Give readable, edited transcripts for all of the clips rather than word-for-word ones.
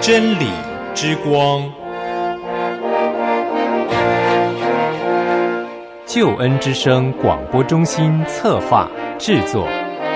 真理之光， 救恩之声广播中心策划制作。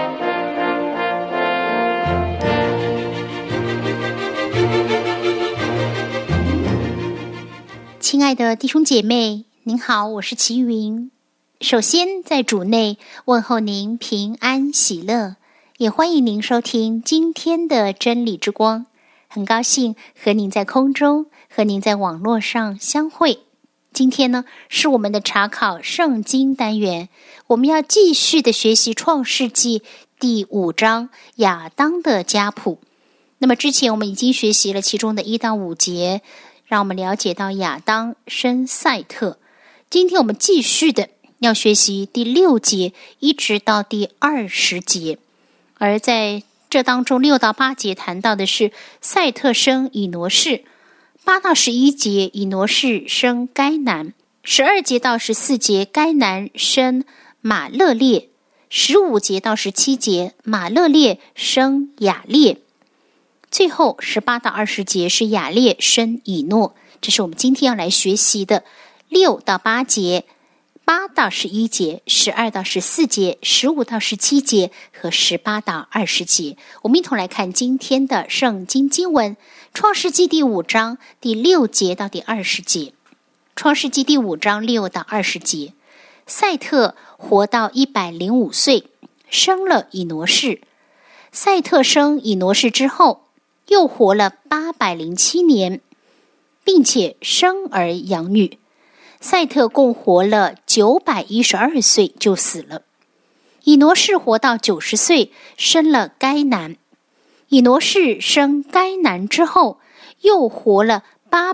亲爱的弟兄姐妹，您好，我是齐云。首先在主内问候您平安喜乐，也欢迎您收听今天的真理之光。很高兴和您在空中，和您在网络上相会。今天呢，是我们的查考圣经单元，我们要继续的学习创世纪第5章亚当的家谱。那么之前我们已经学习了其中的1到5节，让我们了解到亚当生赛特。今天我们继续的要学习第6节一直到第20节，而在这当中6到8节谈到的是赛特生以挪士，8到11节以挪士生该南，12节到14节该南生马勒列，15节到17节马勒列生雅列，最后18到20节是雅列生以诺。这是我们今天要来学习的6到8节，8到11节，12到14节，15到17节和18到20节。我们一同来看今天的圣经经文，创世纪第5章第6节到第20节。创世纪第5章6到20节，赛特活到105岁，生了以挪士。赛特生以挪士之后，又活了807年，并且生儿养女。赛特共活了912岁就死了。以挪士活到90岁，生了该南。以挪士生该南之后，又活了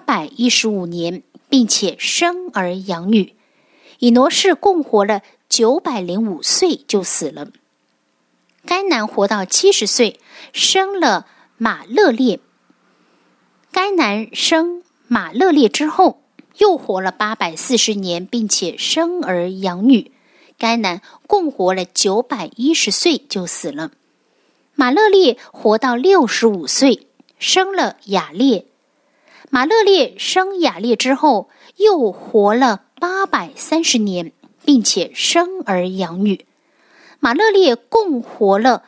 815年，并且生儿养女。以挪士共活了905岁就死了。该南活到70岁，生了马勒列。该南生马勒列之后，又活了840年，并且生儿养女。该南共活了910岁就死了。马勒列活到65岁，生了雅列。马勒列生雅列之后，又活了830年，并且生儿养女。马勒列共活了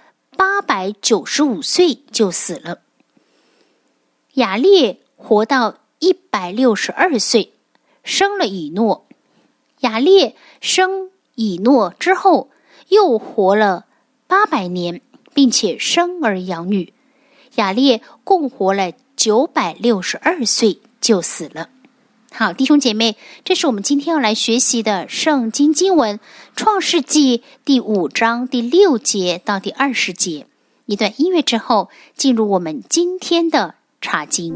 895岁就死了。雅列活到162岁，生了以诺。雅列生以诺之后，又活了800年，并且生儿养女。雅列共活了962岁就死了。好，弟兄姐妹，这是我们今天要来学习的圣经经文，创世纪第5章第6节到第20节。一段音乐之后，进入我们今天的查经。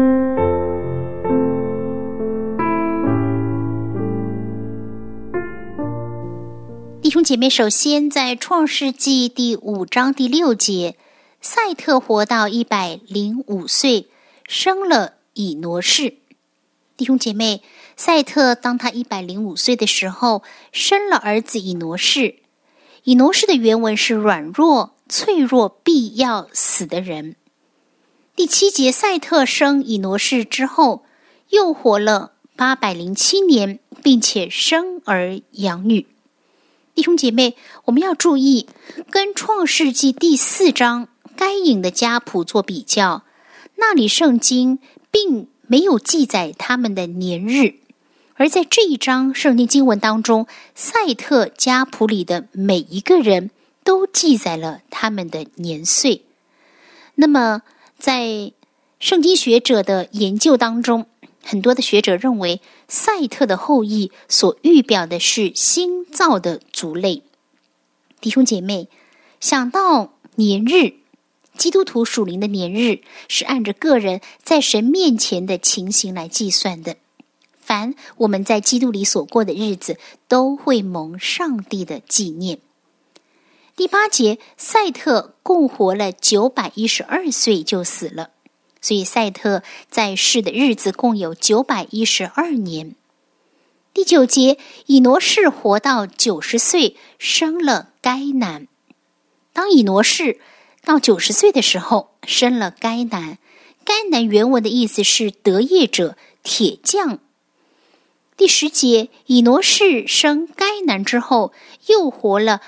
弟兄姐妹，首先在创世纪第5章第6节，赛特活到105岁，生了以挪士。弟兄姐妹，赛特当他105岁的时候，生了儿子以挪士。以挪士的原文是软弱、脆弱、必要死的人。第7节，赛特生以挪士之后，又活了807年，并且生儿养女。弟兄姐妹，我们要注意跟创世纪第4章该隐的家谱做比较，那里圣经并没有记载他们的年日，而在这一章圣经经文当中，赛特家谱里的每一个人都记载了他们的年岁。那么在圣经学者的研究当中，很多的学者认为赛特的后裔所预表的是新造的族类。弟兄姐妹，想到年日，基督徒属灵的年日是按着个人在神面前的情形来计算的。凡我们在基督里所过的日子，都会蒙上帝的纪念。第8节，赛特共活了912岁就死了。所以赛特在世的日子共有912年。第9节，以挪士活到90岁，生了该南。当以挪士到90岁的时候，生了该南。 该南原文的意思是得业者、铁匠。第10节，以挪士生该南之后，又活了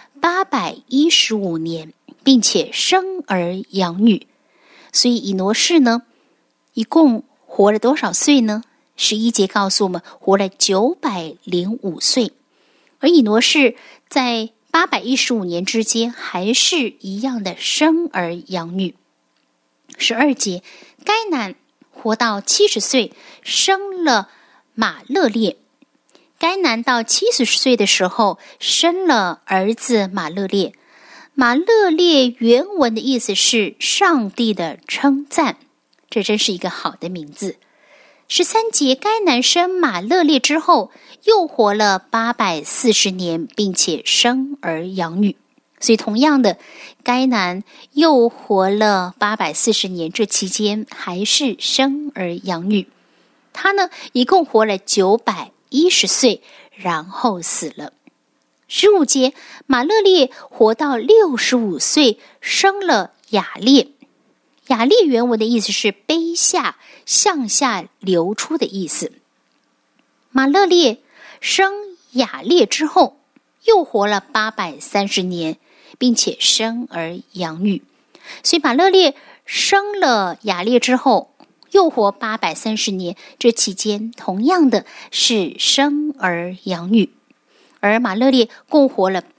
815年，并且生儿养女。所以以挪士呢，一共活了多少岁呢？11节告诉我们，活了905岁。而以挪士在815年之间，还是一样的生儿养女。12节，该南活到70岁，生了马勒列。该南到70岁的时候，生了儿子马勒列。马勒列原文的意思是上帝的称赞，这真是一个好的名字。13节，该南生马勒列之后，又活了840年，并且生儿养女。所以同样的，该南又活了840年，这期间还是生儿养女。他呢，一共活了910岁，然后死了。15节，马勒列活到65岁，生了雅列。雅列原文的意思是卑下、向下流出的意思。马勒列生雅列之后，又活了830年，并且生儿养女。所以马勒列生了雅列之后，又活830年，这期间同样的是生儿养女。而马勒列共活了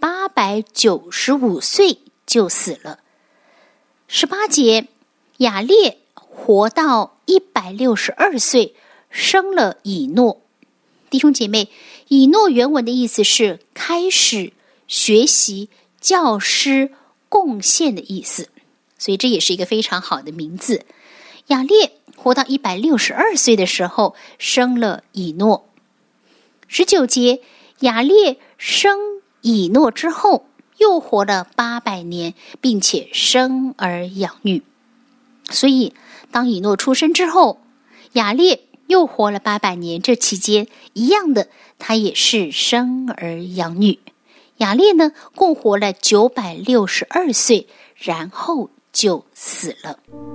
895岁就死了。18节，雅列活到162岁，生了以诺。弟兄姐妹，以诺原文的意思是开始、学习、教师、贡献的意思，所以这也是一个非常好的名字。雅列活到162岁的时候，生了以诺。19节，雅列生以诺之后，又活了800年，并且生儿养女。所以当以诺出生之后，雅列又活了800年，这期间一样的，他也是生儿养女。雅列呢，共活了962岁，然后就死了。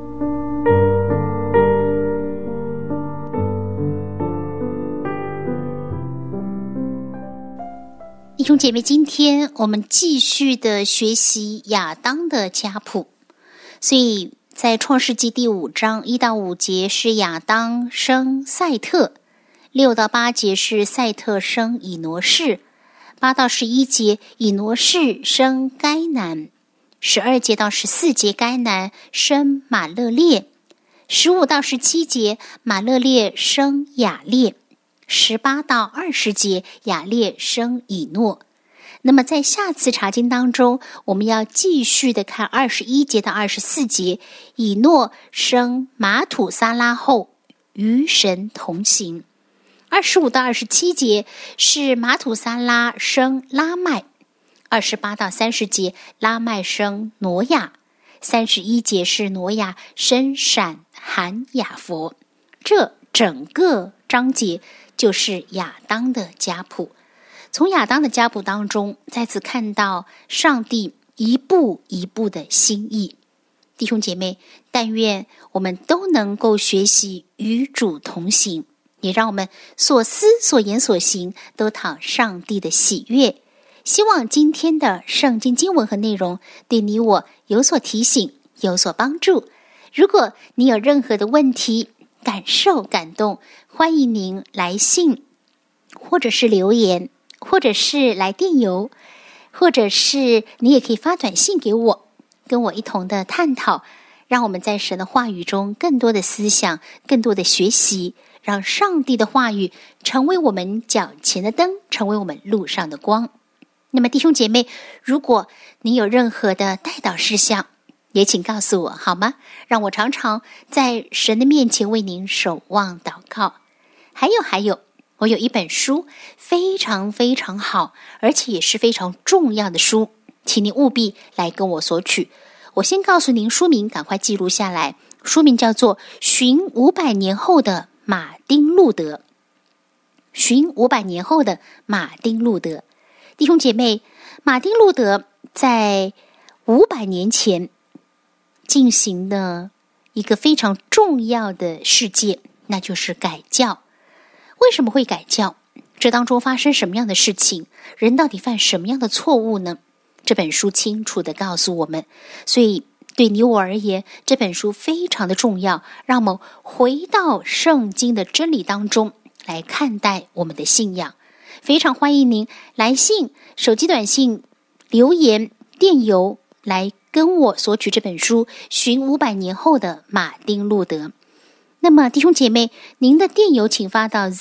弟兄姐妹，今天我们继续的学习亚当的家谱，所以在创世纪第5章1到5节是亚当生赛特，6到8节是赛特生以挪士，8到11节以挪士生该南，12节到14节该南生马勒列，15到17节马勒列生雅列，18到20节雅列生以诺。那么在下次查经当中，我们要继续的看21节到24节，以诺生马土撒拉后与神同行。25到27节是马土撒拉生拉麦，28到30节拉麦生挪亚，31节是挪亚生闪、含、雅弗。这整个章节就是亚当的家谱。从亚当的家谱当中，再次看到上帝一步一步的心意。弟兄姐妹，但愿我们都能够学习与主同行，也让我们所思所言所行都讨上帝的喜悦。希望今天的圣经经文和内容对你我有所提醒，有所帮助。如果你有任何的问题、感受、感动，欢迎您来信，或者是留言，或者是来电邮，或者是你也可以发短信给我，跟我一同的探讨，让我们在神的话语中更多的思想，更多的学习，让上帝的话语成为我们脚前的灯，成为我们路上的光。那么弟兄姐妹，如果你有任何的代祷事项，也请告诉我好吗？让我常常在神的面前为您守望祷告。还有我有一本书非常非常好，而且也是非常重要的书，请您务必来跟我索取。我先告诉您书名，赶快记录下来。书名叫做《寻500年后的马丁路德》。寻500年后的马丁路德。弟兄姐妹，马丁路德在500年前进行了一个非常重要的事件，那就是改教。为什么会改教？这当中发生什么样的事情？人到底犯什么样的错误呢？这本书清楚地告诉我们，所以对你我而言，这本书非常的重要，让我们回到圣经的真理当中来看待我们的信仰。非常欢迎您来信、手机短信、留言、电邮来跟我索取这本书《寻500年后的马丁路德》。那么弟兄姐妹，您的电邮请发到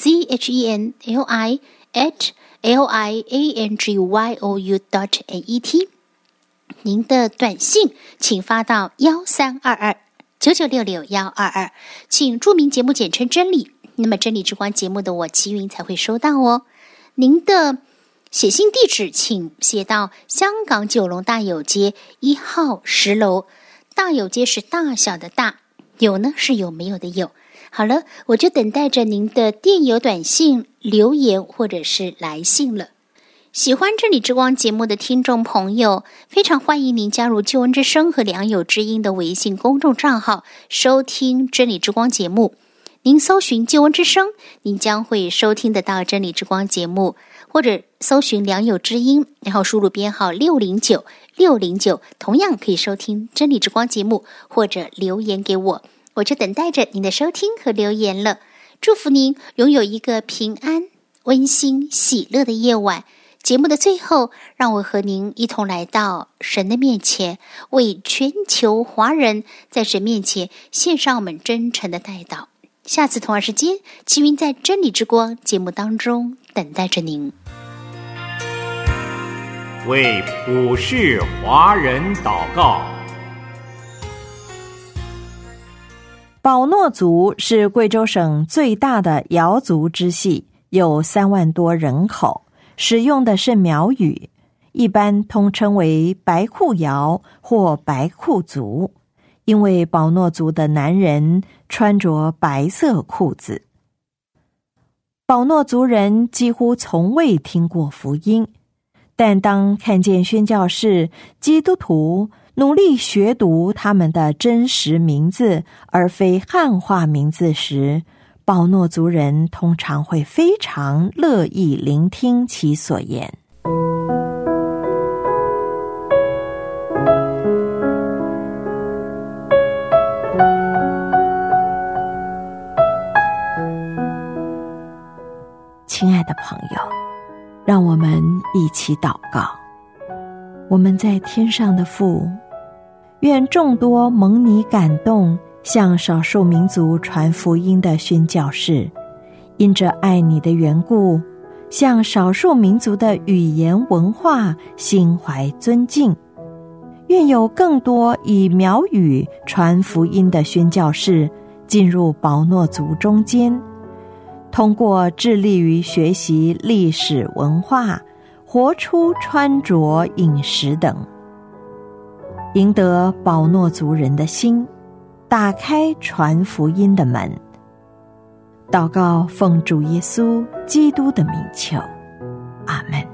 zhenli@liangyou.net， 您的短信请发到1322-9966-122，请注明节目简称真理，那么真理之光节目的我齐云才会收到哦。您的写信地址请写到香港九龙大有街1号10楼，大有街是大小的大，有呢是有没有的有。好了，我就等待着您的电邮、短信、留言或者是来信了。喜欢真理之光节目的听众朋友，非常欢迎您加入救恩之声和良友之音的微信公众账号，收听真理之光节目。您搜寻救恩之声，您将会收听得到真理之光节目，或者搜寻良友之音，然后输入编号609609，同样可以收听真理之光节目，或者留言给我，我就等待着您的收听和留言了。祝福您拥有一个平安、温馨、喜乐的夜晚。节目的最后，让我和您一同来到神的面前，为全球华人在神面前献上我们真诚的代祷。下次同样时间，齐云在真理之光节目当中等待着您。 为普世华人祷告。 保诺族是贵州省最大的瑶族支系，有3万多人口，使用的是苗语，一般通称为白裤瑶或白裤族，因为保诺族的男人穿着白色裤子。保诺族人几乎从未听过福音，但当看见宣教士基督徒努力学读他们的真实名字而非汉化名字时，保诺族人通常会非常乐意聆听其所言。亲爱的朋友，让我们一起祷告。我们在天上的父，愿众多蒙你感动向少数民族传福音的宣教士，因着爱你的缘故，向少数民族的语言文化心怀尊敬。愿有更多以苗语传福音的宣教士进入保诺族中间，通过致力于学习历史文化，活出穿着、饮食等，赢得保诺族人的心，打开传福音的门。祷告奉主耶稣基督的名求，阿们。